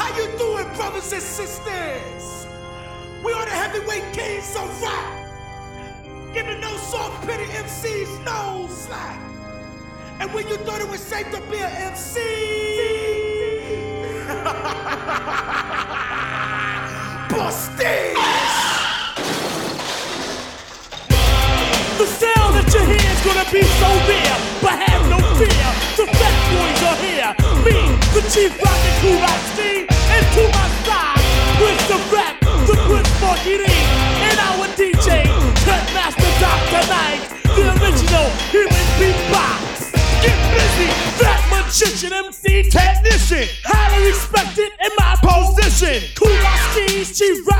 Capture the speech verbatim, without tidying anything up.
How you doing, brothers and sisters? We are the heavyweight kings of rap. Giving no soft pity M Cs no slack. And when you thought it was safe to be an M C, Busties! The sound that you hear is gonna be so rare, but have no fear, the fat boys are here. Me, the chief rockin' crew rock Steve, and to my side, Prince of Rap, the Prince Marky D, and our D J, Cutmaster Doctor Knight, the original human beatbox. Get busy, fat magician, M C technician, highly respected in my position. Cool rock Steve's chief rock.